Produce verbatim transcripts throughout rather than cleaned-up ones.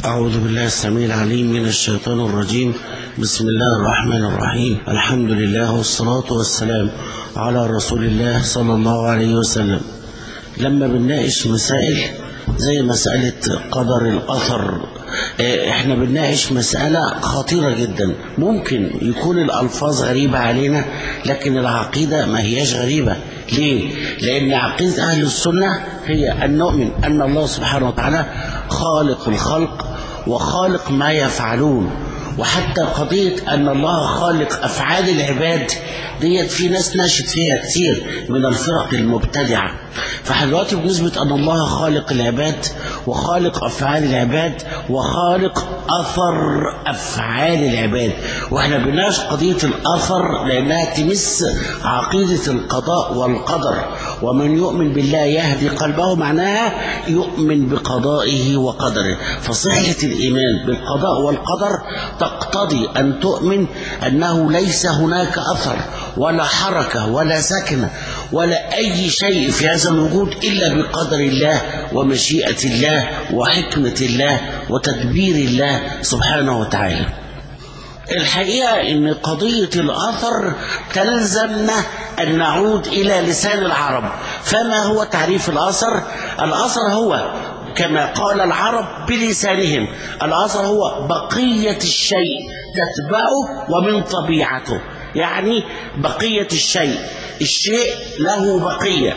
أعوذ بالله السميع العليم من الشيطان الرجيم. بسم الله الرحمن الرحيم. الحمد لله والصلاة والسلام على رسول الله صلى الله عليه وسلم. لما بنناقش مسائل زي مسألة قدر الأثر، احنا بنناقش مسألة خطيرة جدا. ممكن يكون الألفاظ غريبة علينا، لكن العقيدة ما هياش غريبة. ليه؟ لأن عقيدة أهل السنة هي أن نؤمن أن الله سبحانه وتعالى خالق الخلق وخالق ما يفعلون. وحتى قضية أن الله خالق أفعال العباد ديت في ناس ناشد فيها كتير من الفرق المبتدعة. فحلواتي بنسبة أن الله خالق العباد وخالق أفعال العباد وخالق أثر أفعال العباد. وإحنا بناقش قضية الأثر لأنها تمس عقيدة القضاء والقدر. ومن يؤمن بالله يهدي قلبه، معناها يؤمن بقضائه وقدره. فصحة الإيمان بالقضاء والقدر تقتضي أن تؤمن أنه ليس هناك أثر ولا حركة ولا سكنة ولا أي شيء في هذا الوجود إلا بقدر الله ومشيئة الله وحكمة الله وتدبير الله سبحانه وتعالى. الحقيقة إن قضية الأثر تلزمنا أن نعود إلى لسان العرب. فما هو تعريف الأثر؟ الأثر هو كما قال العرب بلسانهم، الأثر هو بقية الشيء تتبعه ومن طبيعته. يعني بقية الشيء، الشيء له بقية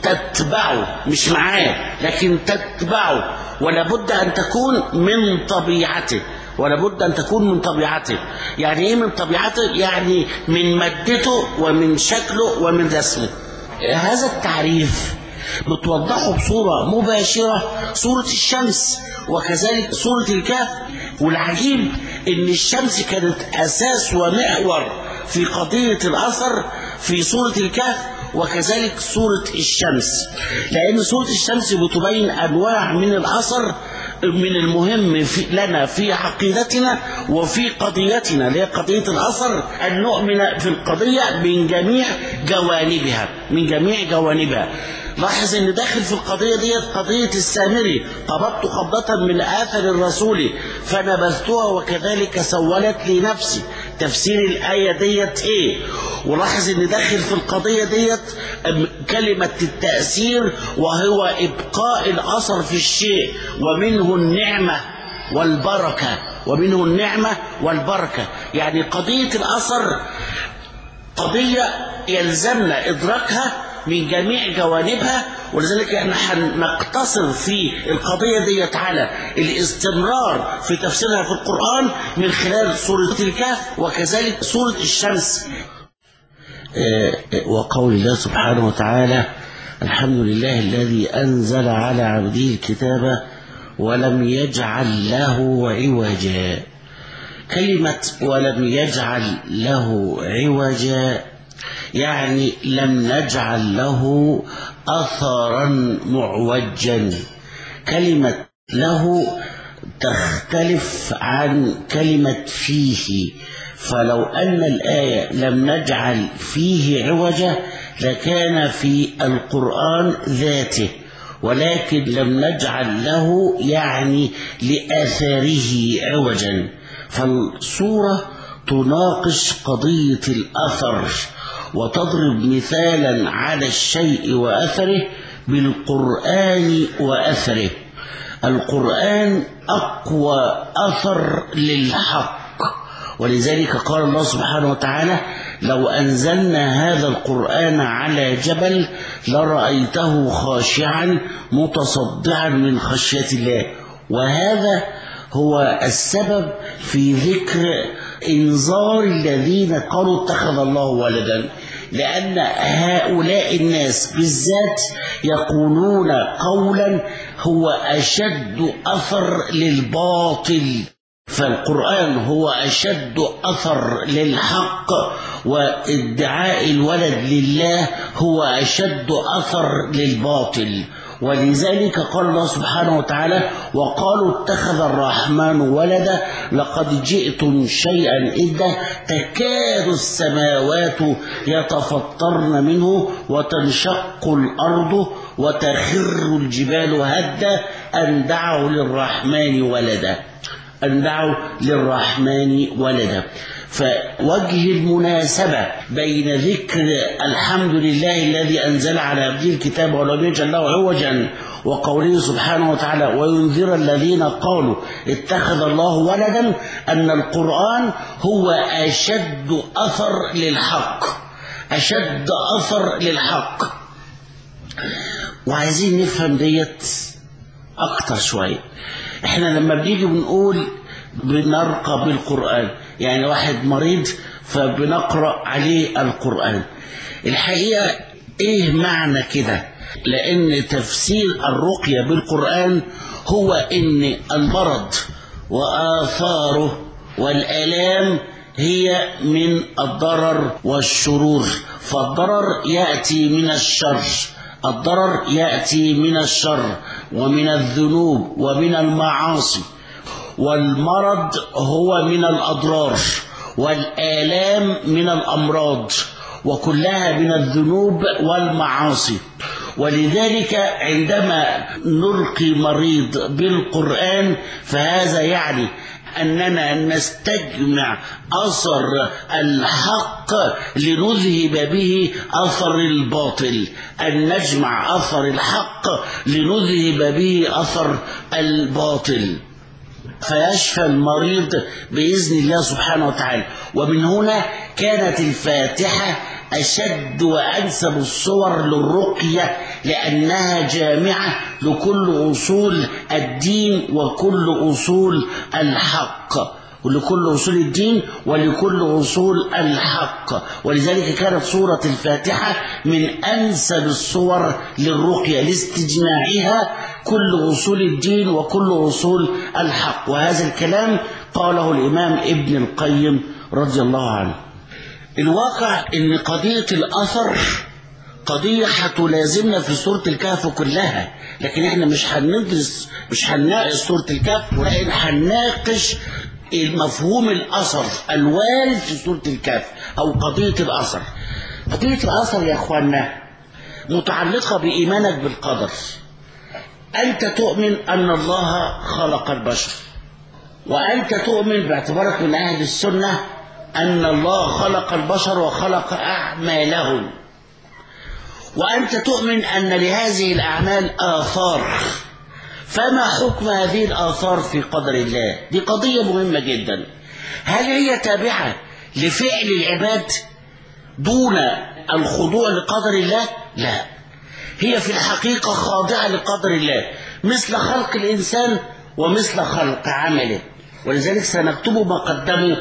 تتبعه، مش معاه لكن تتبعه، ولا بد أن تكون من طبيعته ولا بد أن تكون من طبيعته. يعني إيه من طبيعته؟ يعني من مادته ومن شكله ومن رسمه. هذا التعريف بتوضحه بصورة مباشرة صورة الشمس وكذلك صورة الكهف. والعجيب إن الشمس كانت أساس ومحور في قضية الأثر في صورة الكهف وكذلك صورة الشمس، لأن صورة الشمس بتبين أنواع من الأثر من المهم في لنا في عقيدتنا وفي قضيتنا، اللي هي قضية الأثر، أن نؤمن في القضية من جميع جوانبها من جميع جوانبها. لاحظ ان داخل في القضية ديت قضية السامري، قبضت قبضة من آثر الرسول فنبذتها وكذلك سولت لي نفسي. تفسير الآية ديت ايه؟ ولاحظ ان داخل في القضية ديت كلمة التأثير، وهو إبقاء الأثر في الشيء، ومنه النعمة والبركة ومنه النعمة والبركة. يعني قضية الأثر قضية يلزمنا إدراكها من جميع جوانبها. ولذلك احنا هنقتصر في القضية دي على الاستمرار في تفسيرها في القرآن من خلال سورة الكهف وكذلك سورة الشمس. وقول الله سبحانه وتعالى: الحمد لله الذي أنزل على عبده الكتاب ولم يجعل له عوجا. كلمة ولم يجعل له عوجا يعني لم نجعل له أثرا معوجا. كلمة له تختلف عن كلمة فيه، فلو أن الآية لم نجعل فيه عوجا لكان في القرآن ذاته، ولكن لم نجعل له يعني لآثاره عوجا. فالصورة تناقش قضية الأثر وتضرب مثالا على الشيء وأثره بالقرآن وأثره. القرآن أقوى أثر للحق، ولذلك قال الله سبحانه وتعالى: لو أنزلنا هذا القرآن على جبل لرأيته خاشعا متصدعا من خشية الله. وهذا هو السبب في ذكر إنذار الذين قالوا اتخذ الله ولدا، لأن هؤلاء الناس بالذات يقولون قولا هو أشد أثر للباطل. فالقرآن هو أشد أثر للحق، وادعاء الولد لله هو أشد أثر للباطل. ولذلك قال الله سبحانه وتعالى: وقالوا اتخذ الرحمن ولدا لقد جئتم شيئا إدا تكاد السماوات يتفطرن منه وتنشق الأرض وتخر الجبال هدا أن دعوا للرحمن ولدا. أن دعوا للرحمن ولدا. فوجه المناسبة بين ذكر الحمد لله الذي أنزل على عبده الكتاب ولم يجعل له عوجا وقوله سبحانه وتعالى وينذر الذين قالوا اتخذ الله ولدا أن القرآن هو أشد أثر للحق، أشد أثر للحق. وعايزين نفهم ديت أكتر شوية. احنا لما بنيجي بنقول بنرقى بالقرآن، يعني واحد مريض فبنقرأ عليه القرآن. الحقيقة ايه معنى كده؟ لأن تفسير الرقية بالقرآن هو ان المرض وآثاره والآلام هي من الضرر والشرور، فالضرر يأتي من الشر، الضرر يأتي من الشر ومن الذنوب ومن المعاصي، والمرض هو من الأضرار، والآلام من الأمراض، وكلها من الذنوب والمعاصي. ولذلك عندما نلقي مريض بالقرآن فهذا يعني أننا نستجمع أثر الحق لنذهب به أثر الباطل، أن نجمع أثر الحق لنذهب به أثر الباطل، فيشفى المريض بإذن الله سبحانه وتعالى. ومن هنا كانت الفاتحة أشد وأنسب الصور للرقية، لأنها جامعة لكل أصول الدين وكل أصول الحق، ولكل أصول الدين ولكل أصول الحق. ولذلك كانت سورة الفاتحة من أنسب الصور للرقية لاستجماعها كل أصول الدين وكل أصول الحق. وهذا الكلام قاله الإمام ابن القيم رضي الله عنه. الواقع ان قضية الأثر قضية هتلازمنا في سورة الكهف كلها، لكن احنا مش هندرس مش هنناقش سورة الكهف، ولكن هنناقش المفهوم الأثر الوارد في سورة الكهف أو قضية الأثر. قضية الأثر يا أخوانا متعلقة بإيمانك بالقدر. أنت تؤمن أن الله خلق البشر، وأنت تؤمن باعتبارك من أهل السنة أن الله خلق البشر وخلق أعمالهم، وأنت تؤمن أن لهذه الأعمال آثار. فما حكم هذه الآثار في قدر الله؟ دي قضية مهمة جدا. هل هي تابعة لفعل العباد دون الخضوع لقدر الله؟ لا، هي في الحقيقة خاضعة لقدر الله، مثل خلق الإنسان ومثل خلق عمله. ولذلك سنكتب ما قدموا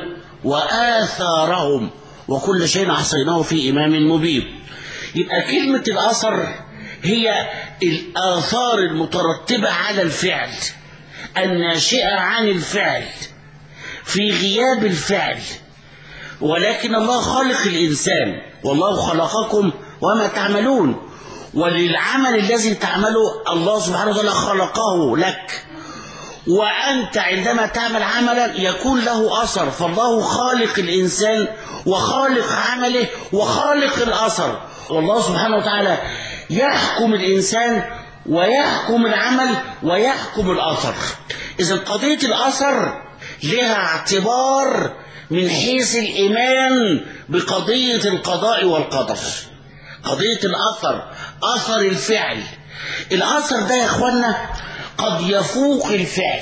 وآثارهم وكل شيء أحصيناه في إمام مبين. يبقى كلمة الأثر هي الآثار المترتبة على الفعل، الناشئة عن الفعل في غياب الفعل. ولكن الله خالق الإنسان، والله خلقكم وما تعملون، وللعمل الذي تعمله الله سبحانه وتعالى خلقه لك، وأنت عندما تعمل عملا يكون له أثر. فالله خالق الإنسان وخالق عمله وخالق الأثر، والله سبحانه وتعالى يحكم الإنسان ويحكم العمل ويحكم الأثر. إذا قضية الأثر لها اعتبار من حيث الإيمان بقضية القضاء والقدر. قضية الأثر، أثر الفعل، الأثر ده يا أخوانا قد يفوق الفعل،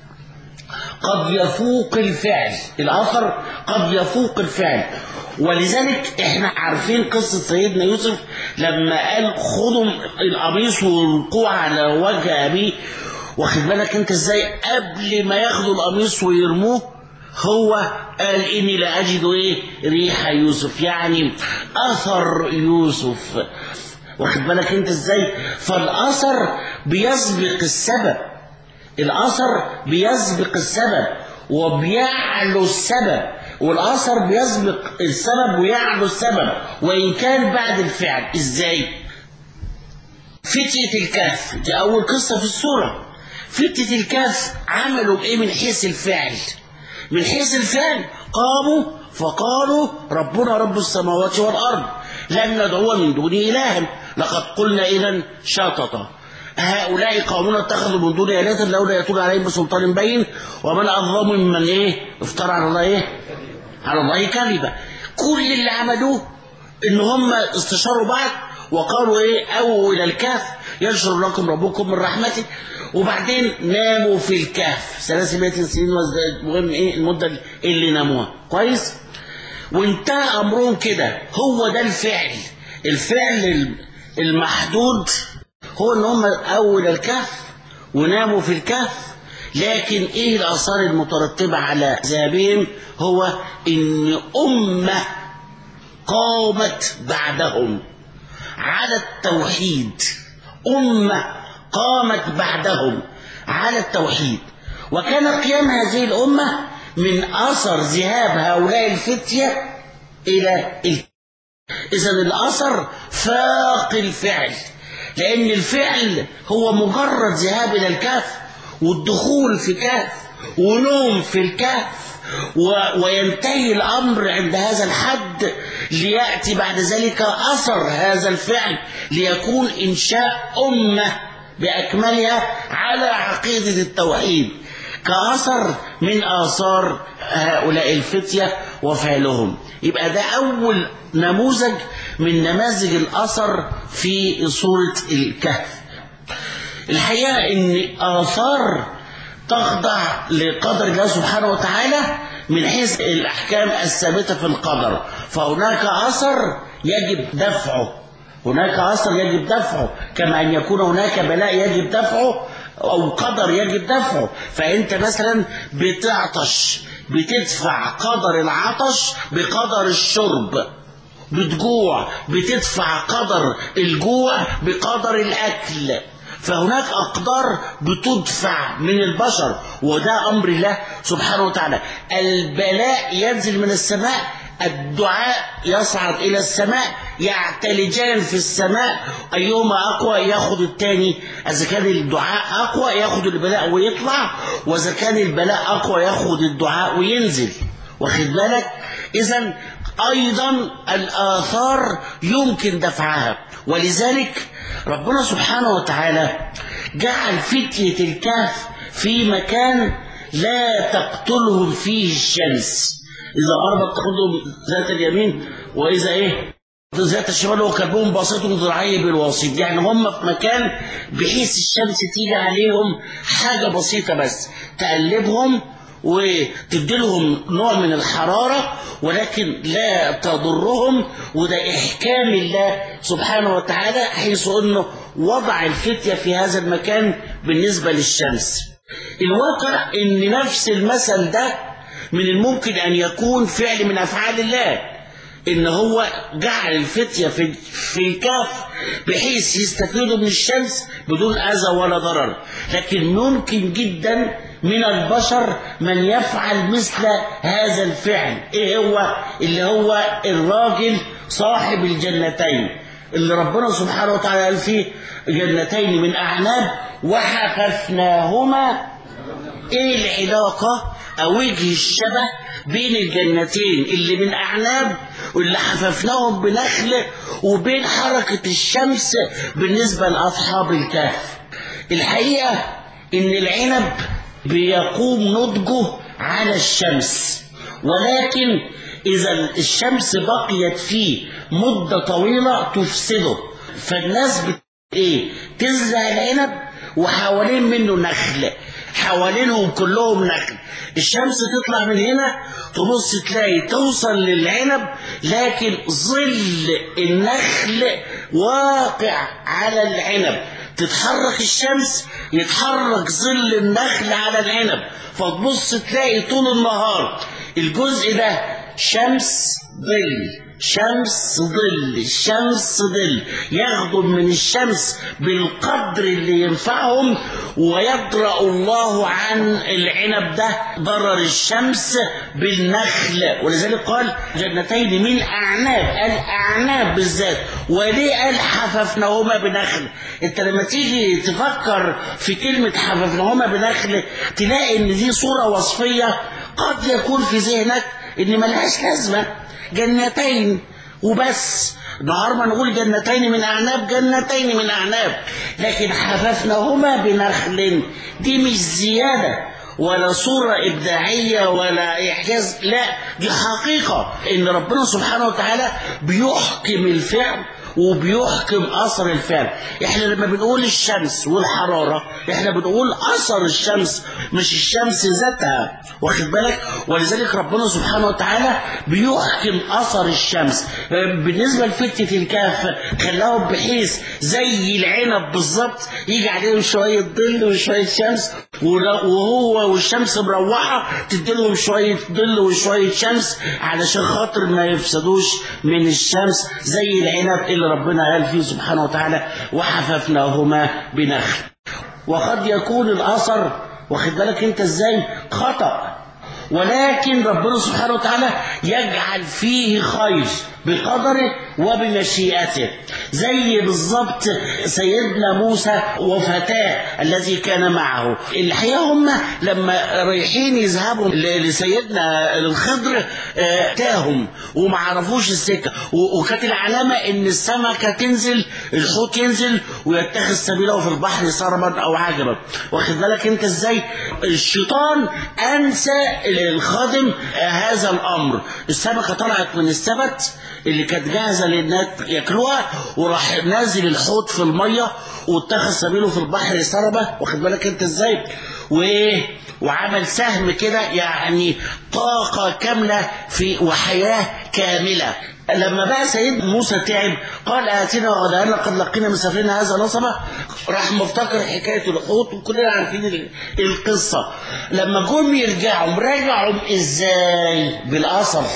قد يفوق الفعل، الأثر قد يفوق الفعل. ولذلك احنا عارفين قصة سيدنا يوسف لما قال خدوا القميص والقوه على وجه أبيه. واخد بالك انت ازاي؟ قبل ما ياخدوا القميص ويرموه هو قال إني لا أجد إيه ريح يوسف، يعني أثر يوسف. واخد بالك انت ازاي؟ فالأثر بيسبق السبب، الأثر بيسبق السبب وبيعلو السبب، والأثر بيسبق السبب ويعلو السبب وإن كان بعد الفعل. ازاي؟ فتية الكهف دي أول قصة في السورة. فتية الكهف عملوا بإيه من حيث الفعل؟ من حيث الفعل قاموا فقالوا ربنا رب السماوات والأرض لن ندعو من دونه إلها لقد قلنا إذا شططا. هؤلاء قومون اتخذوا من دون آلهة لولا يأتون عليهم بسلطان بين ومن أظلم ممن إيه افترى على الله إيه على الله كذبا. كل اللي عملوه إن هم استشاروا بعض وقالوا إيه أو إلى الكهف ينشر لكم ربكم من رحمته، وبعدين ناموا في الكهف ثلاثمائة سنين وازداد مهم إيه المدة اللي ناموها كويس، وانتهى أمرهم كده. هو ده الفعل الفعل المحدود، هو ان هم اول الكهف وناموا في الكهف. لكن ايه الاثار المترتبه على ذهابهم؟ هو ان امه قامت بعدهم على التوحيد، امه قامت بعدهم على التوحيد، وكان قيام هذه الامه من اثر ذهاب هؤلاء الفتيه الى الكهف. اذا الاثر فاق الفعل، لأن الفعل هو مجرد ذهاب إلى الكهف والدخول في كهف ونوم في الكهف و... وينتهي الأمر عند هذا الحد، ليأتي بعد ذلك أثر هذا الفعل ليكون إنشاء أمة بأكملها على عقيدة التوحيد كأثر من آثار هؤلاء الفتية وفعلهم. يبقى ده أول نموذج من نماذج الأثر في سورة الكهف. الحقيقة إن آثار تخضع لقدر الله سبحانه وتعالى من حيث الأحكام الثابتة في القدر، فهناك أثر يجب دفعه، هناك أثر يجب دفعه، كما أن يكون هناك بلاء يجب دفعه أو قدر يجب دفعه. فأنت مثلا بتعطش بتدفع قدر العطش بقدر الشرب، بتجوع بتدفع قدر الجوع بقدر الأكل. فهناك أقدار بتدفع من البشر، وده أمر الله سبحانه وتعالى. البلاء ينزل من السماء، الدعاء يصعد إلى السماء، يعتلجان في السماء، أيهما أقوى ياخد التاني. إذا كان الدعاء أقوى ياخد البلاء ويطلع، وإذا كان البلاء أقوى ياخد الدعاء وينزل. واخد بالك؟ إذن أيضا الآثار يمكن دفعها، ولذلك ربنا سبحانه وتعالى جعل فتية الكهف في مكان لا تقتلهم فيه الشمس، إذا غربت تأخذهم ذات اليمين وإذا إيه ذات الشمال وكلبهم باسط ذراعيه بالوسيط. يعني هم في مكان بحيث الشمس تيجي عليهم حاجة بسيطة بس تقلبهم وتديلهم نوع من الحرارة، ولكن لا تضرهم. وده إحكام الله سبحانه وتعالى، حيث أنه وضع الفتية في هذا المكان بالنسبة للشمس. الواقع أن نفس المثل ده من الممكن أن يكون فعل من أفعال الله، إن هو جعل الفتية في في الكهف بحيث يستفيدوا من الشمس بدون أذى ولا ضرر. لكن ممكن جدا من البشر من يفعل مثل هذا الفعل. إيه هو؟ اللي هو الراجل صاحب الجنتين اللي ربنا سبحانه وتعالى قال فيه جنتين من أعناب وحففناهما. إيه العلاقة أو وجه الشبه بين الجنتين اللي من أعناب واللي حففناهم بنخل وبين حركة الشمس بالنسبة لأصحاب الكهف؟ الحقيقة إن العنب بيقوم نضجه على الشمس، ولكن إذا الشمس بقيت فيه مدة طويلة تفسده. فالناس بت... إيه؟ تزرع العنب وحوالين منه نخل، حوالينهم كلهم نخل. الشمس تطلع من هنا تبص تلاقي توصل للعنب، لكن ظل النخل واقع على العنب. تتحرك الشمس يتحرك ظل النخل على العنب، فتبص تلاقي طول النهار الجزء ده شمس ظل شمس ظل شمس ظل، ياخدوا من الشمس بالقدر اللي ينفعهم، ويدرأ الله عن العنب ده ضرر الشمس بالنخل. ولذلك قال جنتين من أعناب، الأعناب بالذات. وليه قال حففناهما بنخل؟ انت لما تيجي تفكر في كلمة حففناهما بنخل تلاقي ان دي صورة وصفية قد يكون في ذهنك ان ملهاش لازمة، جنتين وبس، نهار ما نقول جنتين من أعناب، جنتين من أعناب، لكن حففناهما بنخل، دي مش زيادة ولا صورة إبداعية ولا إحجاز، لا دي حقيقة إن ربنا سبحانه وتعالى بيحكم الفعل وبيحكم أثر الفعل. إحنا لما بنقول الشمس والحرارة إحنا بنقول أثر الشمس مش الشمس ذاتها، واخد بالك؟ ولذلك ربنا سبحانه وتعالى بيحكم أثر الشمس. بالنسبة لفتة الكهف خلاهم بحيث زي العنب بالظبط، يجي عليهم شوية ظل وشوية شمس، وهو والشمس مروحة تديلهم شوية ظل وشوية شمس علشان خاطر ما يفسدوش من الشمس، زي العنب اللي ربنا قال فيه سبحانه وتعالى وحففناهما بنخل. وقد يكون الأثر واخد بالك انت ازاي خطأ، ولكن ربنا سبحانه وتعالى يجعل فيه خير بقدره وبمشيئته، زي بالضبط سيدنا موسى وفتاه الذي كان معه. الحقيقة هم لما رايحين يذهبوا لسيدنا الخضر تاهم وما عرفوش السكة، وكانت العلامة ان السمكة تنزل، الحوت ينزل ويتخذ سبيله في البحر سربا او عجبا، واخد بالك انت ازاي؟ الشيطان انسى الخادم هذا الامر. السمكة طلعت من السبت اللي كانت جاهزة للناس ياكلوها، وراح نازل الحوت في المية واتخذ سبيله في البحر سربة، واخد بالك انت ازاي؟ وايه وعمل سهم كده، يعني طاقة كاملة في وحياة كاملة. لما بقى سيد موسى تعب قال آتنا غداءنا قد لقينا من سفرنا هذا نصبا، راح مفتكر حكاية الحوت وكلنا عارفين القصة. لما جم يرجعوا رجعوا ازاي؟ بالأثر.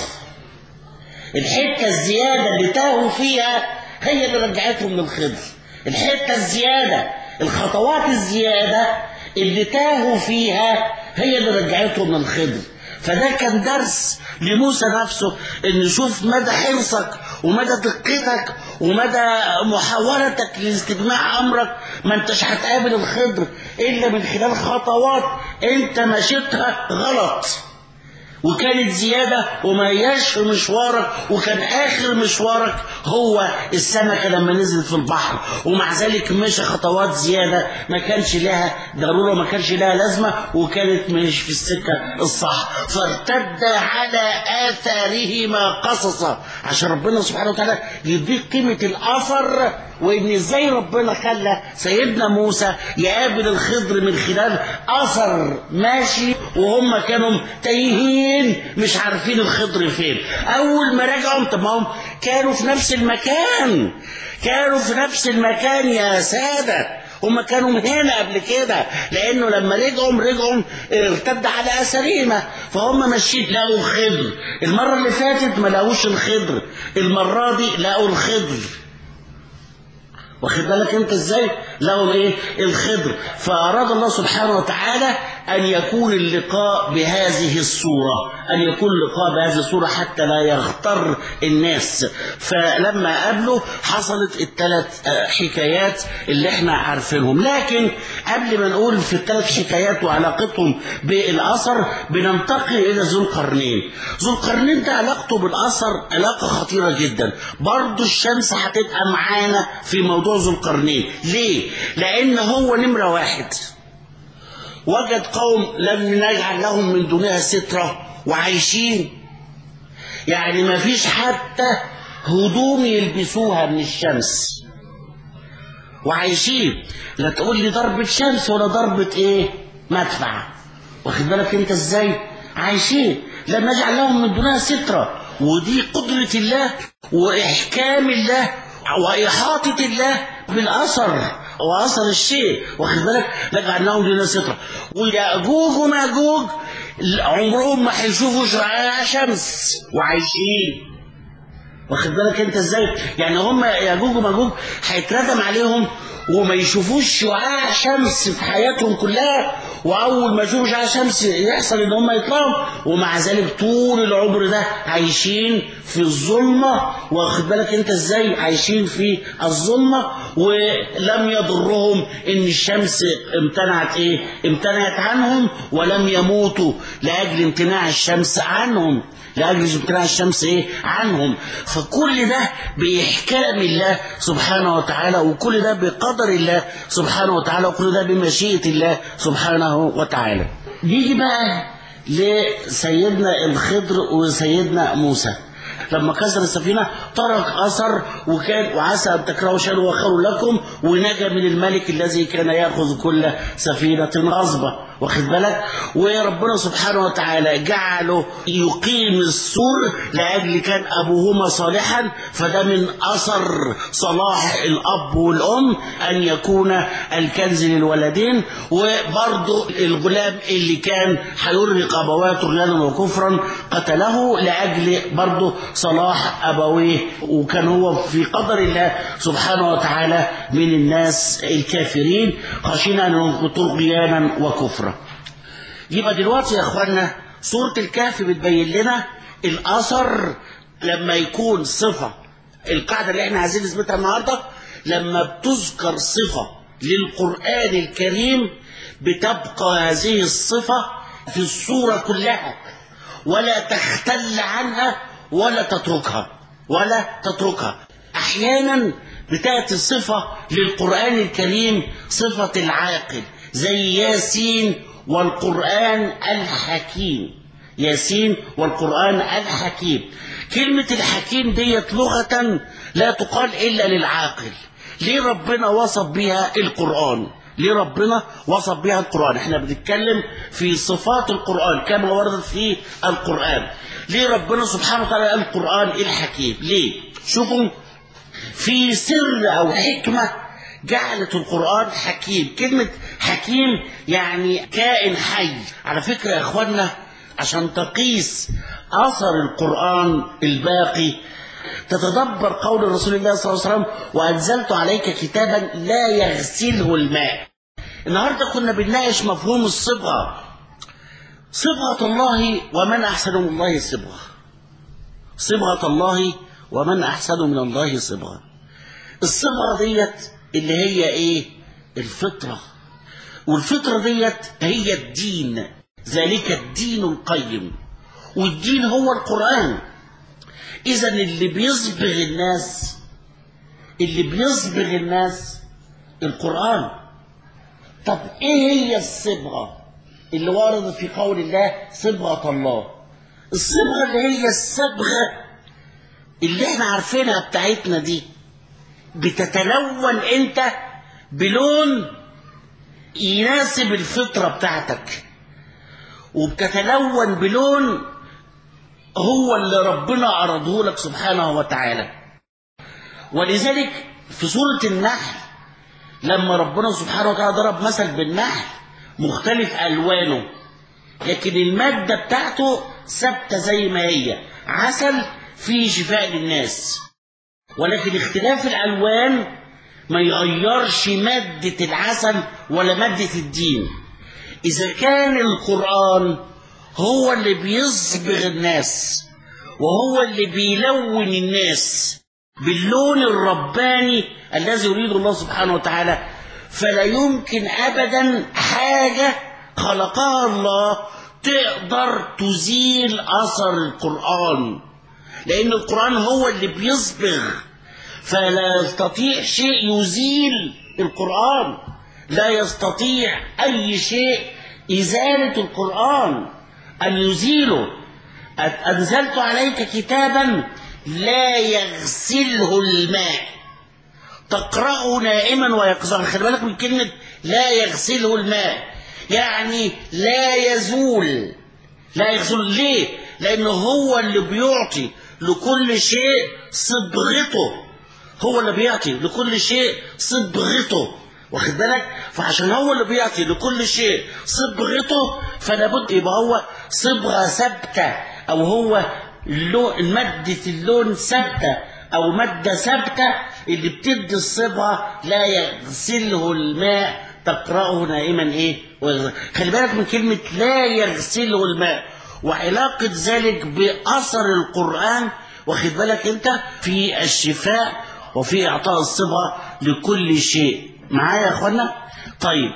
الحتة الزيادة اللي تاهوا فيها هي اللي رجعتهم للخضر، الحتة الزيادة، الخطوات الزيادة اللي تاهوا فيها هي اللي رجعتهم للخضر. فده كان درس لموسى نفسه، ان نشوف مدى حرصك ومدى دقتك ومدى محاولتك لاستجماع امرك، ما انتش هتقابل الخضر الا من خلال خطوات انت مشيتها غلط وكانت زيادة وما هياش في مشوارك، وكان آخر مشوارك هو السمكة لما نزلت في البحر، ومع ذلك مشى خطوات زيادة ما كانش لها ضرورة، ما كانش لها لازمة، وكانت مش في السكة الصح، فارتد على آثارهما قصصا، عشان ربنا سبحانه وتعالى يديك قيمة الأثر، وإن إزاي ربنا خلى سيدنا موسى يقابل الخضر من خلال أثر ماشي وهم كانوا تايهين مش عارفين الخضر فين. أول ما رجعوا طب ما هم كانوا في نفس المكان، كانوا في نفس المكان يا سادة، هم كانوا هنا قبل كده، لأنه لما رجعوا رجعوا ارتد على أثرهما، فهم ماشيين لقوا الخضر. المرة اللي فاتت ما لقوش الخضر، المرة دي لقوا الخضر، واخد بالك انت ازاي؟ لهم ايه؟ الخضر. فاراد الله سبحانه وتعالى ان يكون اللقاء بهذه الصورة، ان يكون اللقاء بهذه الصورة حتى لا يغتر الناس. فلما قابلوا حصلت الثلاث حكايات اللي احنا عارفينهم. لكن قبل ما نقول في الثلاث حكايات وعلاقتهم بالاثر بننتقل الى ذو القرنين. ذو القرنين ده علاقته بالاثر علاقة خطيرة جدا. برضو الشمس هتبقى معانا في موضوع ذو القرنين. ليه؟ لأن هو نمرة واحد وجد قوم لم نجعل لهم من دونها سترة وعايشين، يعني ما فيش حتى هدوم يلبسوها من الشمس وعايشين. لا تقول لي ضربة شمس ولا ضربة ايه مدفع، واخد بالك انت ازاي؟ عايشين لم نجعل لهم من دونها سترة. ودي قدرة الله وإحكام الله وإحاطة الله بالأثر وأثر الشيء، واخد بالك؟ لجعلناهم دون سترة. ويأجوج ومأجوج عمرهم ما هيشوفوا شعاع شمس وعايشين، واخد بالك انت ازاي؟ يعني هم يأجوج ومأجوج هيتردم عليهم وما يشوفوش شعاع شمس في حياتهم كلها، واول ما يشوفوا شعاع شمس يحصل ان هم يطلعوا، ومع ذلك طول العمر ده عايشين في الظلمه. واخد بالك انت ازاي عايشين في الظلمه، ولم يضرهم ان الشمس امتنعت ايه امتنعت عنهم، ولم يموتوا لاجل امتناع الشمس عنهم لاجل امتناع الشمس ايه عنهم. فكل ده باحكام الله سبحانه وتعالى، وكل ده بقدر الله سبحانه وتعالى، وكل ده بمشيئة الله سبحانه وتعالى. نيجي بقى لسيدنا الخضر وسيدنا موسى. لما كسر السفينة ترك أثر، وكان وعسى أن تكرهوا شيئا وخير لكم، ونجا من الملك الذي كان يأخذ كل سفينة غصبة. واخد بالك؟ وربنا سبحانه وتعالى جعله يقيم السور لأجل كان أبوهما صالحا، فده من أثر صلاح الأب والأم أن يكون الكنز للولدين. وبرضه الغلام اللي كان هيرهق أبواه طغيانا وكفرا قتله لأجل برضه صلاح أبويه، وكان هو في قدر الله سبحانه وتعالى من الناس الكافرين خشينا أن طغيانا وكفرا. يبقى دلوقتي يا اخوانا سورة الكهف بتبين لنا الأثر لما يكون صفة. القاعدة اللي احنا عايزين نثبتها النهاردة، لما بتذكر صفة للقرآن الكريم بتبقى هذه الصفة في السورة كلها، ولا تختل عنها ولا تتركها ولا تتركها. احيانا بتأتي صفة للقرآن الكريم صفة العاقل، زي ياسين والقرآن الحكيم. ياسين والقرآن الحكيم. كلمة الحكيم ديت لغة لا تقال إلا للعاقل. ليه ربنا وصف بها القرآن؟ ليه ربنا وصف بها القرآن؟ احنا بنتكلم في صفات القرآن كما وردت في القرآن. ليه ربنا سبحانه وتعالى قال القرآن الحكيم؟ ليه؟ شوفوا في سر أو حكمة جعلت القرآن حكيم. كلمة حكيم يعني كائن حي. على فكرة يا اخوانا عشان تقيس أثر القرآن الباقي تتدبر قول رسول الله صلى الله عليه وسلم وأنزلت عليك كتابا لا يغسله الماء. النهاردة كنا بنناقش مفهوم الصبغة. صبغة الله ومن أحسن من الله صبغة. صبغة الله ومن أحسن من الله صبغة. الصبغة ديت اللي هي ايه؟ الفطرة. والفطرة ديت هي الدين، ذلك الدين القيم، والدين هو القرآن. اذا اللي بيصبغ الناس اللي بيصبغ الناس القرآن. طب ايه هي الصبغة اللي وردت في قول الله صبغة الله؟ الصبغة اللي هي الصبغة اللي احنا عارفينها بتاعتنا دي، بتتلون انت بلون يناسب الفطرة بتاعتك، وبتتلون بلون هو اللي ربنا عرضه لك سبحانه وتعالى. ولذلك في سورة النحل لما ربنا سبحانه وتعالى ضرب مثل بالنحل مختلف ألوانه، لكن المادة بتاعته ثابتة زي ما هي، عسل فيه شفاء للناس، ولكن اختلاف الألوان ما يغيرش مادة العسل ولا مادة الدين. إذا كان القرآن هو اللي بيصبغ الناس وهو اللي بيلون الناس باللون الرباني الذي يريد الله سبحانه وتعالى، فلا يمكن أبدا حاجة خلقها الله تقدر تزيل أثر القرآن، لأن القرآن هو اللي بيصبغ، فلا يستطيع شيء يزيل القرآن. لا يستطيع أي شيء إزالة القرآن أن يزيله. أنزلت عليك كتابا لا يغسله الماء تقرأه نائما ويقظا. خلي بالك من كلمة لا يغسله الماء، يعني لا يزول. لا يغسل. ليه؟ لأنه هو اللي بيعطي لكل شيء صبغته. هو اللي بيعطي لكل شيء صبغته. واخد بالك؟ فعشان هو اللي بيعطي لكل شيء صبغته فلا بد يبقى هو صبغة ثابتة، أو هو مادة اللون ثابتة أو مادة ثابتة اللي بتدي الصبغة لا يغسله الماء تقرأه نائما إيه. خلي بالك من كلمة لا يغسله الماء، وعلاقة ذلك بأثر القرآن، واخد بالك أنت، في الشفاء وفي إعطاء الصبغة لكل شيء. معايا يا أخوانا؟ طيب،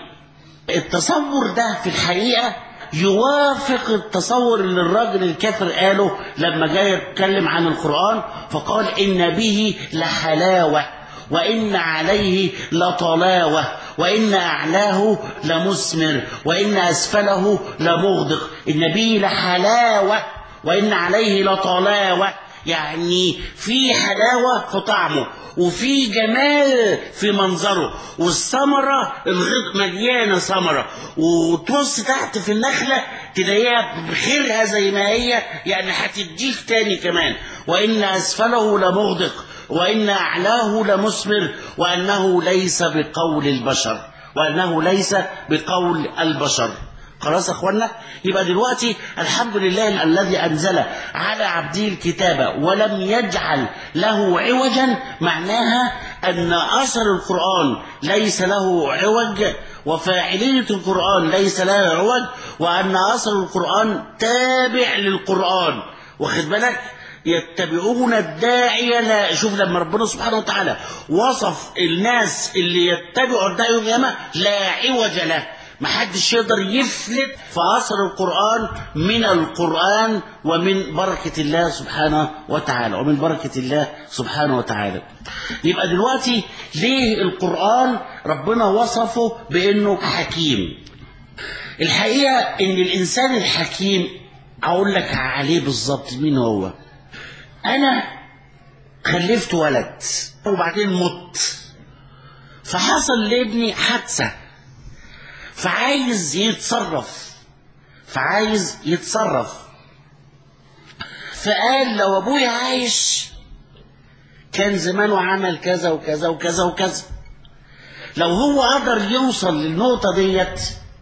التصور ده في الحقيقة يوافق التصور اللي الراجل الكافر قاله لما جاي يتكلم عن القرآن، فقال إن به لحلاوة وإن عليه لطلاوة وإن أعلاه لمثمر وإن أسفله لمغدق. إن به لحلاوة وإن عليه لطلاوة، يعني في حلاوة في طعمه وفي جمال في منظره، والثمرة الغد مليانة ثمرة، وتبص تحت في النخلة تلاقيها بخيرها زي ما هي، يعني هتديك تاني كمان. وإن أسفله لمغدق وإن أعلاه لمثمر وأنه ليس بقول البشر وأنه ليس بقول البشر. خلاص يا اخوانا؟ يبقى دلوقتي الحمد لله الذي أنزل على عبده الكتاب ولم يجعل له عوجا، معناها أن أثر القرآن ليس له عوج، وفاعلية القرآن ليس لها عوج، وأن أثر القرآن تابع للقرآن. واخد بالك؟ يتبعون الداعية. لا، شوف لما ربنا سبحانه وتعالى وصف الناس اللي يتبعوا الداعية القيامة لا عوج له، محدش يقدر يفلت في أثر القرآن من القرآن ومن بركة الله سبحانه وتعالى ومن بركة الله سبحانه وتعالى. يبقى دلوقتي ليه القرآن ربنا وصفه بأنه حكيم؟ الحقيقة إن الإنسان الحكيم أقول لك عليه بالظبط مين هو. أنا خلفت ولد وبعدين مت، فحصل لابني حادثة، فعايز يتصرف فعايز يتصرف فقال لو ابويا عايش كان زمانه عمل كذا وكذا وكذا وكذا. لو هو قدر يوصل للنقطة ديت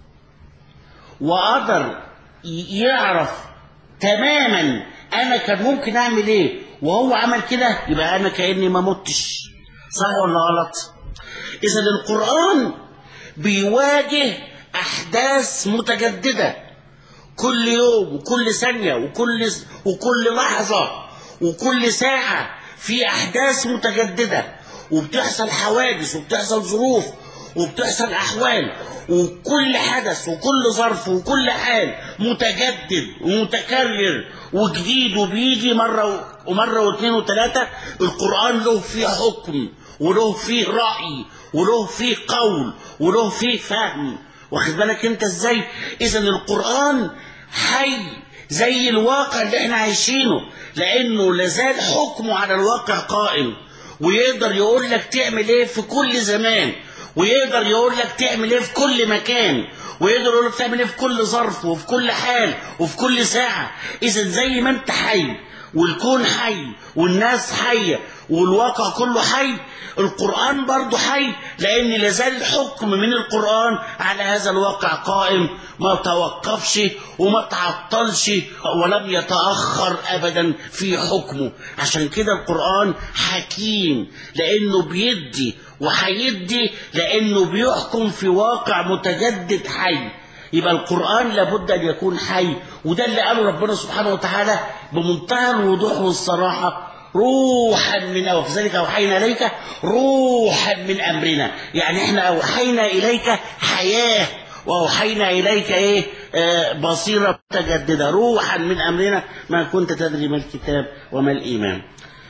وقدر يعرف تماما انا كان ممكن اعمل ايه وهو عمل كده، يبقى انا كأني ما متش. صح ولا غلط؟ اذا القرآن بيواجه أحداث متجددة كل يوم وكل ثانية وكل وكل لحظة وكل ساعة، في أحداث متجددة وبتحصل حوادث وبتحصل ظروف وبتحصل أحوال، وكل حدث وكل ظرف وكل حال متجدد ومتكرر وجديد وبيجي مرة ومرة واثنين وثلاثة. القرآن له فيه حكم وله فيه رأي وله فيه قول وله فيه فهم. واخد بالك انت ازاي؟ اذا القرآن حي زي الواقع اللي احنا عايشينه، لانه لازال حكمه على الواقع قائم، ويقدر يقول لك تعمل ايه في كل زمان، ويقدر يقول لك تعمل ايه في كل مكان، ويقدر يقول لك تعمل ايه في كل ظرف وفي كل حال وفي كل ساعة. اذا زي ما انت حي والكون حي والناس حية والواقع كله حي، القرآن برضو حي، لأن لازال الحكم من القرآن على هذا الواقع قائم، ما توقفش وما تعطلش ولم يتأخر أبدا في حكمه. عشان كده القرآن حكيم، لأنه بيدي وحيدي، لأنه بيحكم في واقع متجدد حي. يبقى القرآن لابد أن يكون حي، وده اللي قاله ربنا سبحانه وتعالى بمنتهى الوضوح والصراحة: روحا من أو في ذلك أوحينا إليك روحا من أمرنا. يعني إحنا أوحينا إليك حياة، وأوحينا إليك إيه؟ آه بصيرة متجددة. روحا من أمرنا ما كنت تدري ما الكتاب وما الإيمان.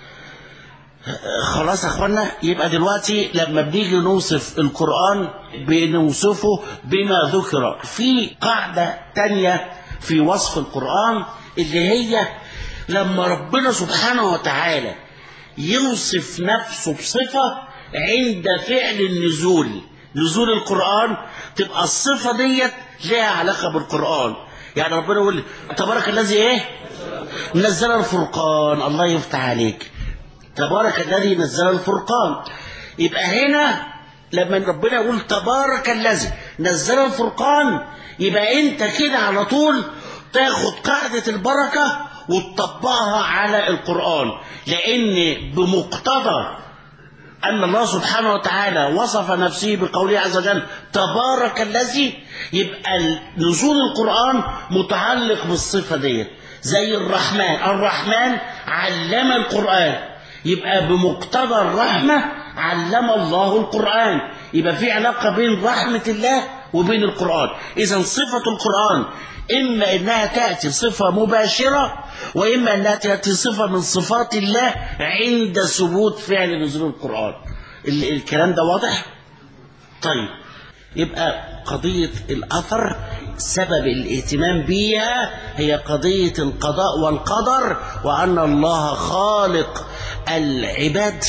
خلاص يا اخوانا؟ يبقى دلوقتي لما بنيجي نوصف القرآن بنوصفه بما ذكر. في قاعدة تانية في وصف القرآن، اللي هي لما ربنا سبحانه وتعالى يوصف نفسه بصفة عند فعل النزول، نزول القرآن، تبقى الصفة ديت لها علاقة بالقرآن. يعني ربنا يقول تبارك الذي ايه نزل الفرقان. الله يفتح عليك، تبارك الذي نزل الفرقان. يبقى هنا لما ربنا يقول تبارك الذي نزل الفرقان، يبقى انت كده على طول تاخد قاعدة البركة وتطبقها على القرآن، لأن بمقتضى أن الله سبحانه وتعالى وصف نفسه بقوله عز وجل تبارك الذي، يبقى نزول القرآن متعلق بالصفة دي. زي الرحمن، الرحمن علم القرآن، يبقى بمقتضى الرحمة علم الله القرآن، يبقى في علاقة بين رحمة الله وبين القرآن. إذا صفة القرآن إما أنها تأتي صفة مباشرة، وإما أنها تأتي صفة من صفات الله عند ثبوت فعل نزول القرآن. الكلام ده واضح؟ طيب، يبقى قضية الأثر سبب الاهتمام بها هي قضية القضاء والقدر، وأن الله خالق العباد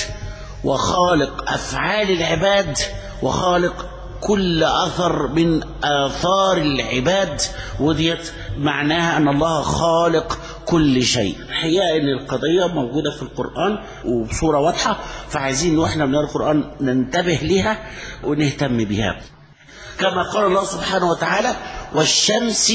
وخالق أفعال العباد وخالق كل أثر من آثار العباد، وديت معناها أن الله خالق كل شيء. الحقيقة أن القضية موجودة في القرآن وبصورة واضحة، فعايزين وإحنا بنقرأ القرآن ننتبه لها ونهتم بها. كما قال الله سبحانه وتعالى والشمس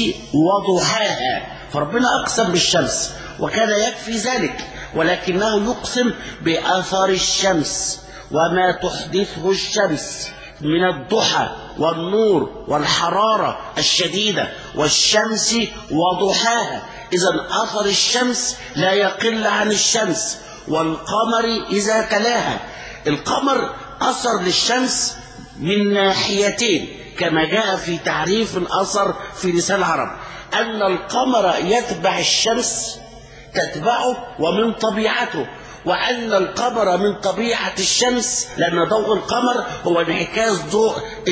وضحاها، فربنا أقسم بالشمس وكان يكفي ذلك، ولكنه يقسم بآثار الشمس وما تحدثه الشمس من الضحى والنور والحرارة الشديدة، والشمس وضحاها. إذن أثر الشمس لا يقل عن الشمس، والقمر إذا تلاها. القمر أثر للشمس من ناحيتين، كما جاء في تعريف الأثر في لسان العرب، أن القمر يتبع الشمس تتبعه ومن طبيعته، وأن القمر من طبيعة الشمس، لأن ضوء القمر هو انعكاس ضوء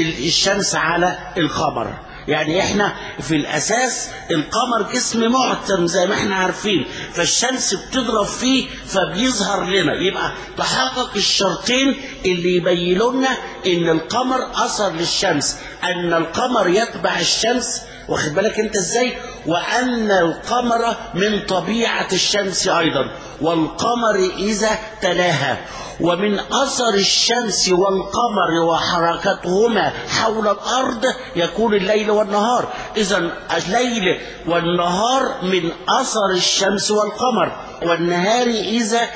الشمس على القمر. يعني احنا في الأساس القمر جسم معتم زي ما احنا عارفين، فالشمس بتضرب فيه فبيظهر لنا. يبقى تحقق الشرطين اللي يبينوا لنا ان القمر أثر للشمس، أن القمر يتبع الشمس، واخد بالك انت ازاي، وأن القمر من طبيعة الشمس أيضا، والقمر إذا تلاها. ومن أثر الشمس والقمر وحركتهما حول الأرض يكون الليل والنهار. إذن الليل والنهار من أثر الشمس والقمر، والنهار إذا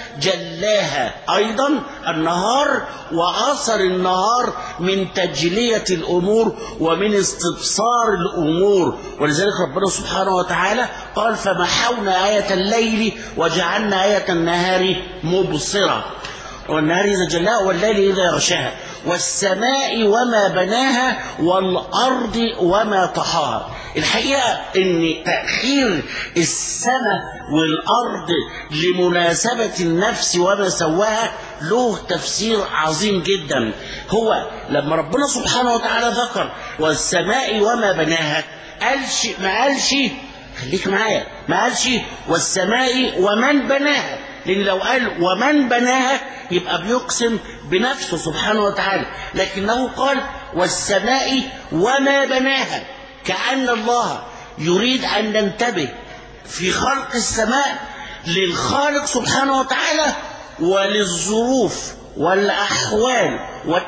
جلاها أيضا النهار، وأثر النهار من تجلية الأمور ومن استبصار الأمور. ولذلك ربنا سبحانه وتعالى قال فمحونا آية الليل وجعلنا آية النهار مبصرة، والنهار إذا جلاها والليل إذا يغشاها، والسماء وما بناها والأرض وما طحاها. الحقيقة أن تأخير السماء والأرض لمناسبة النفس وما سواها له تفسير عظيم جدا. هو لما ربنا سبحانه وتعالى ذكر والسماء وما بناها، قالش ما قالش، خليك معايا، ما قالش والسماء ومن بناها، لأن لو قال ومن بناها يبقى بيقسم بنفسه سبحانه وتعالى، لكنه قال والسماء وما بناها، كأن الله يريد أن ننتبه في خلق السماء للخالق سبحانه وتعالى وللظروف والأحوال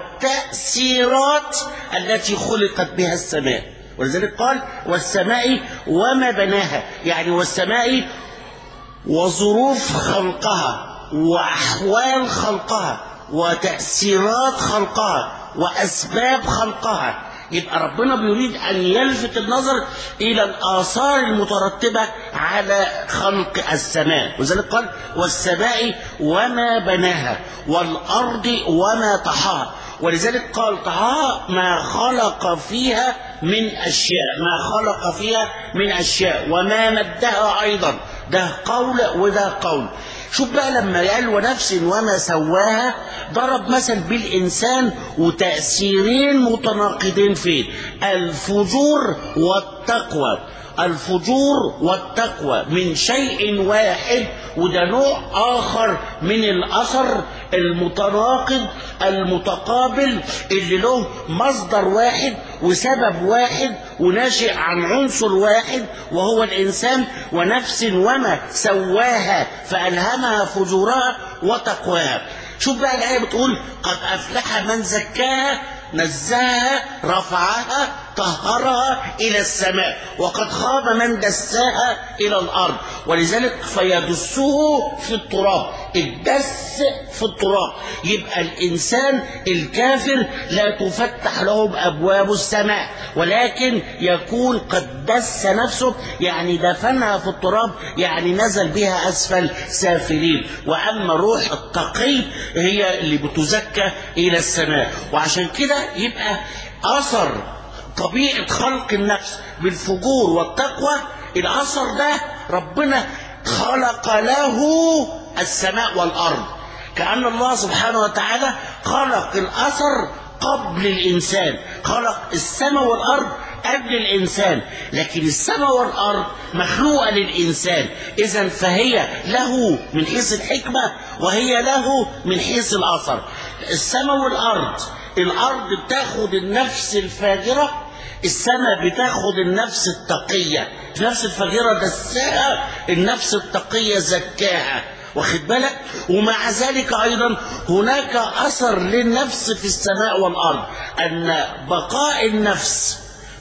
والتأثيرات التي خلقت بها السماء. ولذلك قال والسماء وما بناها، يعني والسماء وظروف خلقها وأحوال خلقها وتأثيرات خلقها وأسباب خلقها. يبقى ربنا بيريد أن يلفت النظر إلى الآثار المترتبة على خلق السماء. وذلك قال والسماء وما بناها والأرض وما طحاها. ولذلك قال طحاها ما خلق فيها من أشياء، ما خلق فيها من أشياء، وما مدها أيضا، ده قول وده قول. شوف بقى لما قال ونفس وما سواها، ضرب مثل بالإنسان وتأثيرين متناقضين فين؟ الفجور والتقوى. الفجور والتقوى من شيء واحد، وده نوع آخر من الأثر المتناقض المتقابل اللي له مصدر واحد وسبب واحد وناشئ عن عنصر واحد وهو الإنسان. ونفس وما سواها فألهمها فجورها وتقواها. شوف بقى الآية بتقول قد أفلح من زكاها، نزاها، رفعها، طهرها إلى السماء، وقد خاب من دساها إلى الأرض، ولذلك فيدسه في التراب. الدس في التراب، يبقى الإنسان الكافر لا تفتح له أبواب السماء، ولكن يكون قد دس نفسه، يعني دفنها في التراب، يعني نزل بها أسفل سافلين. وأما روح التقي هي اللي بتزكى إلى السماء. وعشان كده يبقى أثر طبيعة خلق النفس بالفجور والتقوى، الأثر ده ربنا خلق له السماء والأرض، كأن الله سبحانه وتعالى خلق الأثر قبل الإنسان، خلق السماء والأرض قبل الإنسان، لكن السماء والأرض مخلوقة للإنسان، إذن فهي له من حيث الحكمة وهي له من حيث الأثر. السماء والأرض، الأرض بتاخد النفس الفاجرة، السماء بتاخد النفس التقية، النفس الفاجرة دساها، النفس التقية زكاها، واخد بالك؟ ومع ذلك أيضا هناك أثر للنفس في السماء والأرض، أن بقاء النفس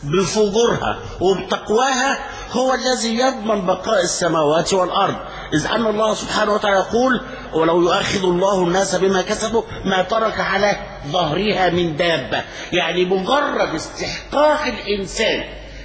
بفجورها وبتقواها هو الذي يضمن بقاء السماوات والأرض، إذ أن الله سبحانه وتعالى يقول: ولو يؤاخذ الله الناس بما كسبوا ما ترك على ظهرها من دابة. يعني مجرد استحقاق الإنسان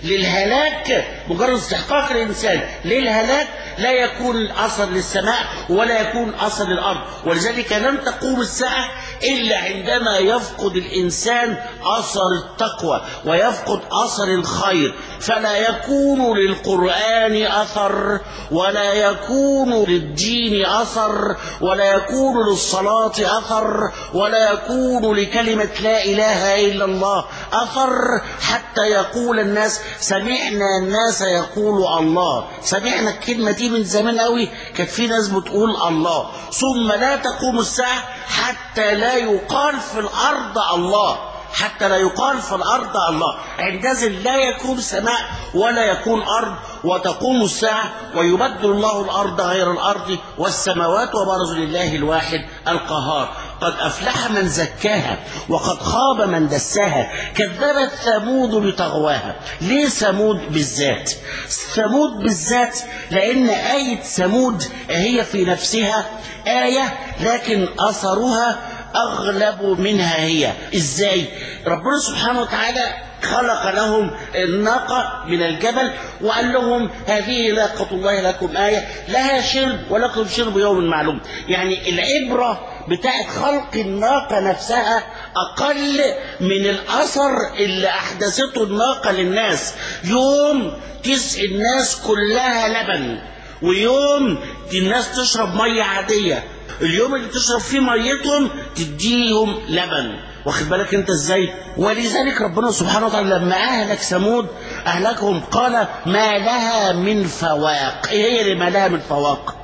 للهلاك، مجرد استحقاق الإنسان للهلاك لا يكون الأثر للسماء ولا يكون أثر للأرض. ولذلك لن تقوم الساعة إلا عندما يفقد الإنسان أثر التقوى ويفقد أثر الخير، فلا يكون للقرآن أثر، ولا يكون للدين أثر، ولا يكون للصلاة أثر، ولا يكون لكلمة لا إله إلا الله أثر، حتى يقول الناس: سمعنا الناس يقول الله. سمعنا الكلمة دي من زمان قوي، كانت في ناس بتقول الله. ثم لا تقوم الساعة حتى لا يقال في الأرض الله، حتى لا يقال في الأرض الله. عندئذ لا يكون سماء ولا يكون أرض، وتقوم الساعة ويبدل الله الأرض غير الأرض والسماوات، وبرزوا لله الواحد القهار. قد أفلح من زكاها وقد خاب من دساها. كذبت ثمود بطغواها. ليه ثمود بالذات؟ ثمود بالذات لأن آية ثمود هي في نفسها آية، لكن أثرها أغلب منها هي. إزاي؟ ربنا سبحانه وتعالى خلق لهم الناقة من الجبل وقال لهم: هذه ناقة الله لكم آية، لها شرب ولكم شرب يوم معلوم. يعني العبرة بتاعت خلق الناقة نفسها أقل من الأثر اللي أحدثته الناقة للناس. يوم تسقي الناس كلها لبن، ويوم الناس تشرب مية عادية، اليوم اللي تشرب فيه ميتهم تديهم لبن. واخد بالك انت ازاي؟ ولذلك ربنا سبحانه وتعالى لما اهلك ثمود اهلكهم قال: ما لها من فواق. ايه هي اللي ما لها من فواق؟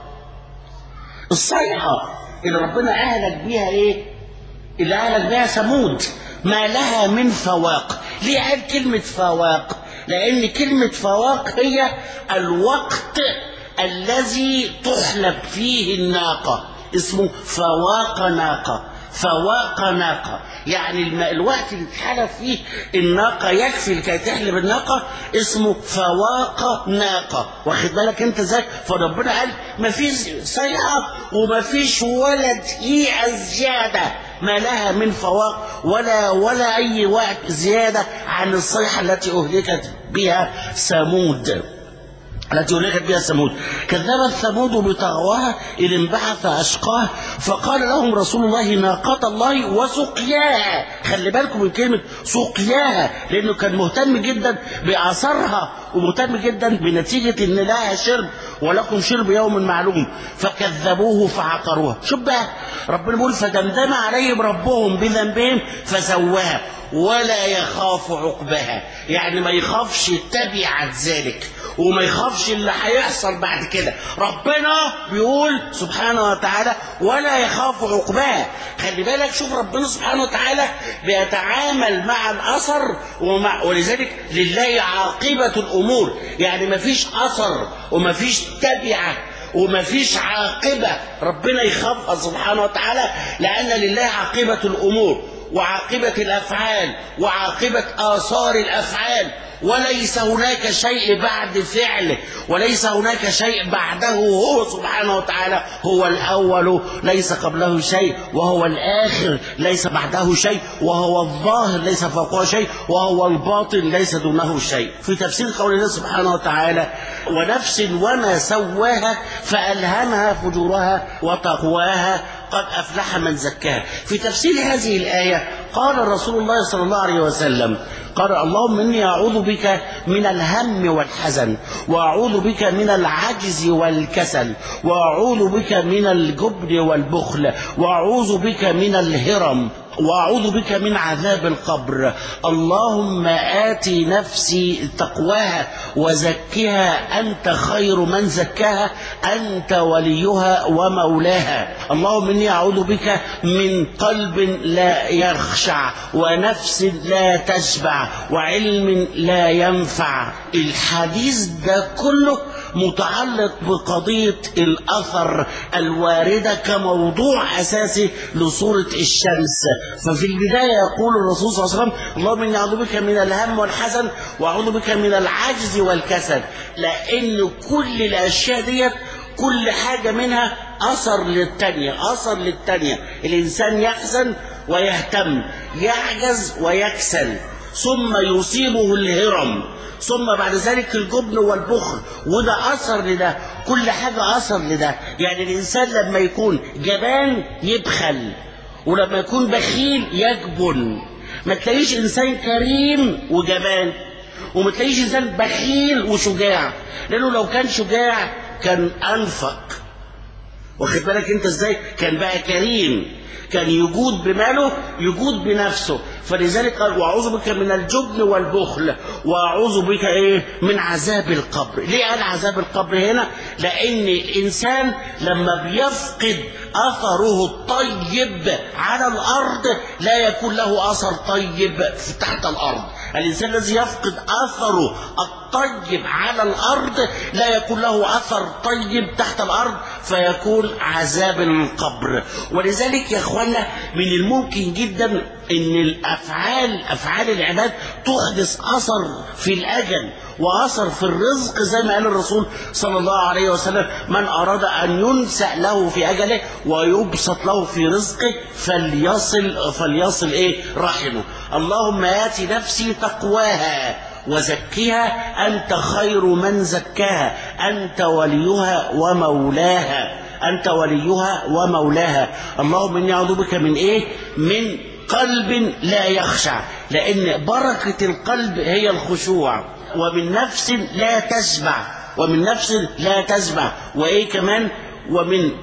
الصيحة اللي ربنا اهلك بيها، ايه اللي اهلك بيها ثمود؟ ما لها من فواق. ليه قال كلمة فواق؟ لان كلمة فواق هي الوقت الذي تحلب فيه الناقة، اسمه فواق ناقة. فواق ناقة يعني الوقت اللي تحلب فيه الناقة يكفي لكي تحلب الناقة، اسمه فواق ناقة. واخد بالك انت ازاي؟ فربنا قال ما فيش صيحة وما فيش ولا دقيقة زيادة ما لها من فواق، ولا ولا اي وقت زيادة عن الصيحة التي اهلكت بها ثمود التي أهلكت بها ثمود. كذبت ثمود بطغواها إذ انبعث أشقاها فقال لهم رسول الله: ناقة الله وسقياها. خلي بالكم من كلمة سقياها، لأنه كان مهتم جدا بأثرها ومهتم جدا بنتيجة إن لها شرب ولكم شرب يوم معلوم، فكذبوه فعقروها. شوف بقى ربنا بيقول: فدمدم عليهم ربهم بذنبهم فسواها ولا يخاف عقبها. يعني ما يخافش تبعة ذلك وما يخافش اللي هيحصل بعد كده. ربنا بيقول سبحانه وتعالى: ولا يخاف عقبها. خلي بالك، شوف ربنا سبحانه وتعالى بيتعامل مع الأثر ومع، ولذلك لله عاقبة الأمور. يعني ما فيش أثر وما فيش تبعة وما فيش عاقبة ربنا يخافها سبحانه وتعالى، لأن لله عاقبة الأمور. وعاقبة الأفعال وعاقبة آثار الأفعال، وليس هناك شيء بعد فعله، وليس هناك شيء بعده. هو سبحانه وتعالى هو الأول ليس قبله شيء، وهو الآخر ليس بعده شيء، وهو الظاهر ليس فوقه شيء، وهو الباطن ليس دونه شيء. في تفسير قول الله سبحانه وتعالى: ونفس وما سواها فألهمها فجورها وتقواها قد أفلح من زكاها. في تفسير هذه الآية قال رسول الله صلى الله عليه وسلم: قال: اللهم إني أعوذ بك من الهم والحزن، وأعوذ بك من العجز والكسل، وأعوذ بك من الجبن والبخل، وأعوذ بك من الهرم، وأعوذ بك من عذاب القبر. اللهم آت نفسي تقواها وزكها أنت خير من زكاها، أنت وليها ومولاها. اللهم إني أعوذ بك من قلب لا يخشع، ونفس لا تشبع، وعلم لا ينفع. الحديث ده كله متعلق بقضية الأثر الواردة كموضوع أساسي لصورة الشمس. ففي البداية يقول الرسول صلى الله عليه وسلم: اللهم إني أعوذ بك من الهم والحزن، وأعوذ بك من العجز والكسل. لأن كل الأشياء ديت كل حاجة منها أثر للتانية، أثر للتانية. الإنسان يحزن ويهتم، يعجز ويكسل، ثم يصيبه الهرم، ثم بعد ذلك الجبن والبخل، وده أثر لده. كل حاجة أثر لده. يعني الإنسان لما يكون جبان يبخل، ولما يكون بخيل يجبن. ما تلاقيش إنسان كريم وجبان، وما تلاقيش إنسان بخيل وشجاع، لأنه لو كان شجاع كان أنفق، واخد بالك أنت إزاي؟ كان بقى كريم، كان يجود بماله، يجود بنفسه. فلذلك قال: وأعوذ بك من الجبن والبخل، وأعوذ بك إيه؟ من عذاب القبر. ليه قال عذاب القبر هنا؟ لأن الإنسان لما بيفقد أثره الطيب على الأرض لا يكون له أثر طيب تحت الأرض. الإنسان الذي يفقد أثره الطيب على الأرض لا يكون له أثر طيب تحت الأرض، فيكون عذاب القبر. ولذلك يا أخوانا من الممكن جدا أن الأفعال أفعال العباد تحدث أثر في الأجل وأثر في الرزق، زي ما قال الرسول صلى الله عليه وسلم: من أراد أن ينسأ له في أجله ويبسط له في رزقه فليصل فليصل إيه؟ رحمه. اللهم آت نفسي تقواها وزكها أنت خير من زكاها، أنت وليها ومولاها، أنت وليها ومولاها. اللهم إني أعوذ بك من إيه؟ من قلب لا يخشع، لأن بركة القلب هي الخشوع. ومن نفس لا تشبع، ومن نفس لا تشبع، وإيه كمان؟ ومن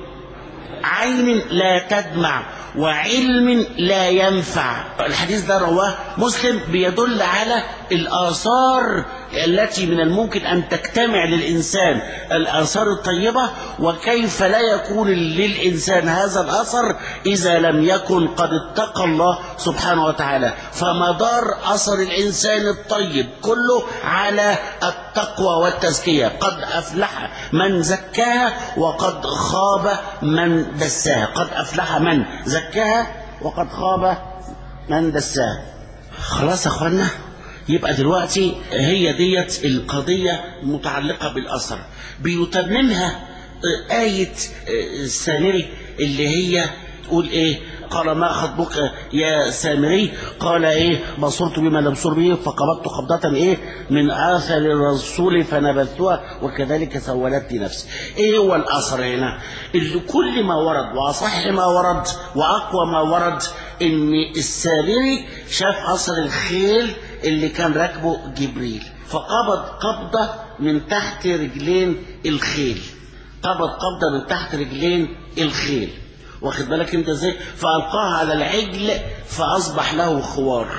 عين لا تدمع، وعلم لا ينفع. الحديث ده رواه مسلم، بيدل على الآثار التي من الممكن أن تجتمع للإنسان، الآثار الطيبة، وكيف لا يكون للإنسان هذا الأثر إذا لم يكن قد اتقى الله سبحانه وتعالى. فمدار أثر الإنسان الطيب كله على التقوى والتزكية. قد أفلح من زكاها وقد خاب من دساها. قد أفلح من زكاها وقد خاب من دساها. خلاص يا أخوانا، يبقى دلوقتي هي ديت القضية متعلقة بالأثر. بيتممها آية السامري اللي هي تقول إيه؟ قال: ما خطبك يا سامري؟ قال: إيه؟ بصرت بما لم بصر به فقبضت قبضة إيه؟ من آثر الرسول فنبذتها وكذلك سولت لي نفسي. إيه هو الأثر هنا؟ اللي كل ما ورد وأصح ما ورد وأقوى ما ورد إن السامري شاف أثر الخيل اللي كان راكبه جبريل، فقبض قبضة من تحت رجلين الخيل، قبض قبضة من تحت رجلين الخيل، واخد بالك انت ازاي؟ فألقاها على العجل فأصبح له خوار.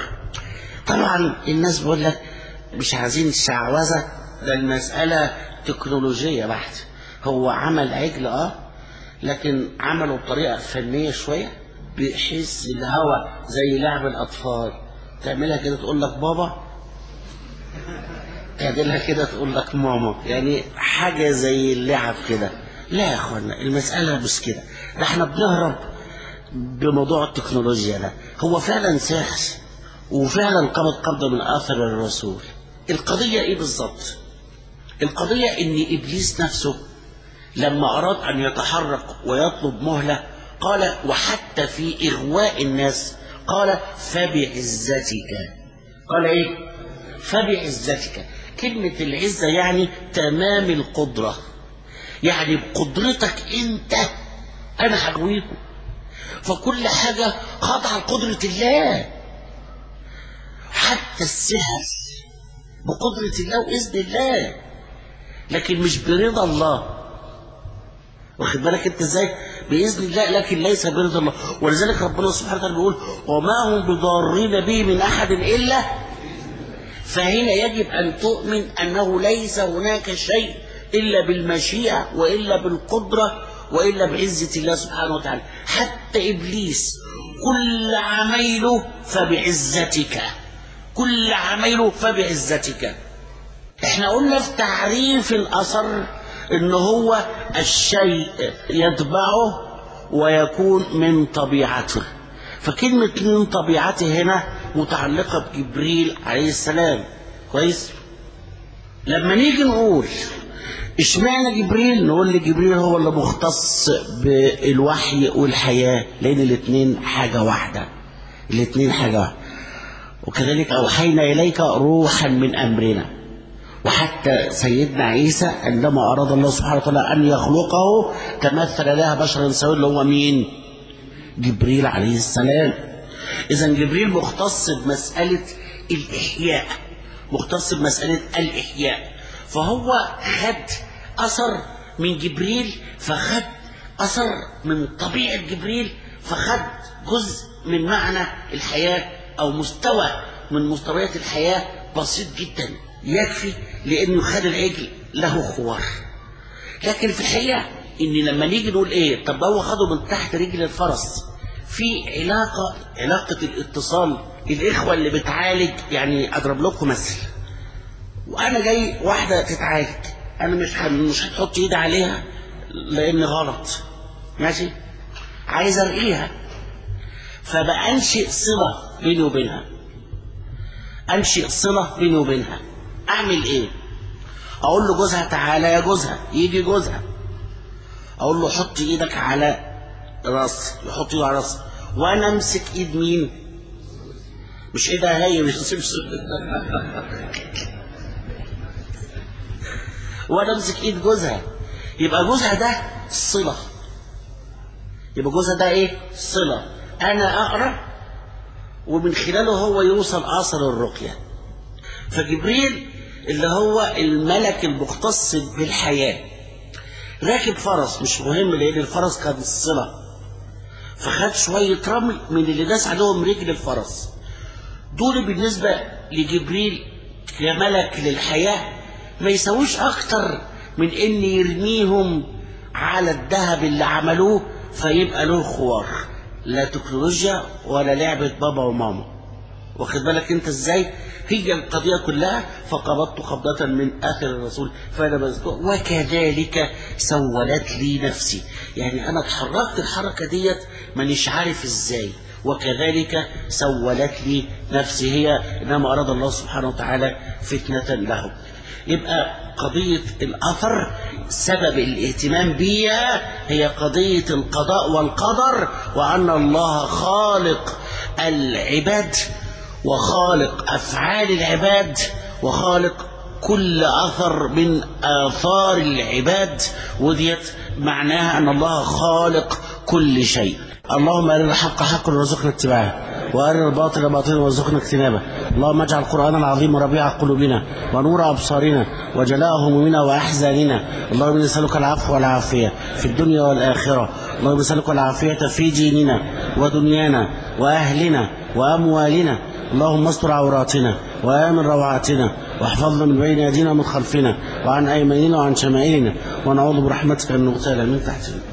طبعا الناس بيقول لك مش عايزين الشعوذة، ده المسألة تكنولوجية بحت. هو عمل عجل اه لكن عمله بطريقة فنية شوية، بحيث الهواء زي لعب الأطفال، تعملها كده تقول لك بابا، تعملها كده تقول لك ماما، يعني حاجة زي اللعب كده. لا يا اخوانا، المسألة مش كده، ده احنا بنهرب بموضوع التكنولوجيا ده. هو فعلا سحر وفعلا قبض قبضة من آثر الرسول. القضية ايه بالظبط؟ القضية ان ابليس نفسه لما اراد ان يتحرك ويطلب مهلة قال، وحتى في اغواء الناس قال فبعزتك. قال ايه؟ فبعزتك. كلمة العزة يعني تمام القدرة، يعني بقدرتك انت انا هغويكم. فكل حاجة خاضعة لقدرة الله، حتى السحر بقدرة الله وإذن الله، لكن مش برضا الله. واخد بالك انت ازاي؟ بإذن الله لكن ليس برضا الله. ولذلك ربنا سبحانه وتعالى بيقول وما هم بضارين به من أحد إلا. فهنا يجب أن تؤمن أنه ليس هناك شيء إلا بالمشيئة وإلا بالقدرة وإلا بعزة الله سبحانه وتعالى. حتى إبليس كل عميله فبعزتك، كل عميله فبعزتك. احنا قلنا في تعريف الأثر إن هو الشيء يتبعه ويكون من طبيعته. فكلمة من طبيعته هنا متعلقة بجبريل عليه السلام. كويس؟ لما نيجي نقول اشمعنى جبريل، نقول لجبريل هو اللي مختص بالوحي والحياة، لأن الاثنين حاجة واحدة، الاثنين حاجة واحدة. وكذلك أوحينا إليك روحا من أمرنا. وحتى سيدنا عيسى عندما أراد الله سبحانه وتعالى أن يخلقه تمثل لها بشرا سويا، اللي هو مين؟ جبريل عليه السلام. إذا جبريل مختص بمسألة الإحياء، مختص بمسألة الإحياء. فهو خد أثر من جبريل، فخد أثر من طبيعة جبريل، فخد جزء من معنى الحياة أو مستوى من مستويات الحياة بسيط جدا يكفي لأنه خد العجل له خوار. لكن في الحقيقة إن لما نيجي نقول إيه، طب هو خده من تحت رجل الفرس، في علاقة علاقة الاتصال. الإخوة اللي بتعالج، يعني أضرب لكم مثل، وأنا جاي واحدة تتعالج، أنا مش مش هتحط إيدي عليها لأن غلط، ماشي؟ عايز أرقيها، فبقى أنشئ صلة بيني وبينها، أنشئ صلة بيني وبينها. أعمل إيه؟ أقول له جوزها تعالى يا جوزها، يجي جوزها، أقول له حط إيدك على راس، يحط إيده على راس، وأنا أمسك إيد مين؟ مش إيدها هي، مش وأنا أمسك إيد جوزها. يبقى جوزها ده صلة، يبقى جوزها ده إيه؟ صلة. أنا أقرأ ومن خلاله هو يوصل أثر الرقية. فجبريل اللي هو الملك المختص بالحياة راكب فرس، مش مهم لأن الفرس كان الصلة، فخد شوية رمل من اللي داس عليهم رجل الفرس. دول بالنسبة لجبريل كملك للحياة ما يسويش أكتر من إن يرميهم على الذهب اللي عملوه فيبقى له خوار. لا تكنولوجيا ولا لعبة بابا وماما. واخد بالك انت ازاي؟ هي القضية كلها فقبضت قبضة من آخر الرسول فأنا بذكر وكذلك سولت لي نفسي. يعني أنا اتحركت الحركة ديت مانيش عارف ازاي، وكذلك سولت لي نفسي، هي إنما أراد الله سبحانه وتعالى فتنة له. يبقى قضية الأثر سبب الاهتمام بيها هي قضية القضاء والقدر، وأن الله خالق العباد وخالق أفعال العباد وخالق كل أثر من آثار العباد، وديت معناها أن الله خالق كل شيء. اللهم أرنا الحق حقا وارزقنا اتباعه، وأرنا الباطل باطلا وارزقنا اجتنابه. اللهم اجعل القرآن العظيم ربيع قلوبنا ونور أبصارنا وجلاء همومنا وأحزاننا. اللهم نسألك العفو والعافية في الدنيا والآخرة. اللهم نسألك العافية في ديننا ودنيانا وأهلنا وأموالنا. اللهم استر عوراتنا وآمن روعاتنا، واحفظنا من بين أيدينا ومن خلفنا وعن أيماننا وعن شمائلنا، ونعوذ برحمتك أن نغتال من تحتنا.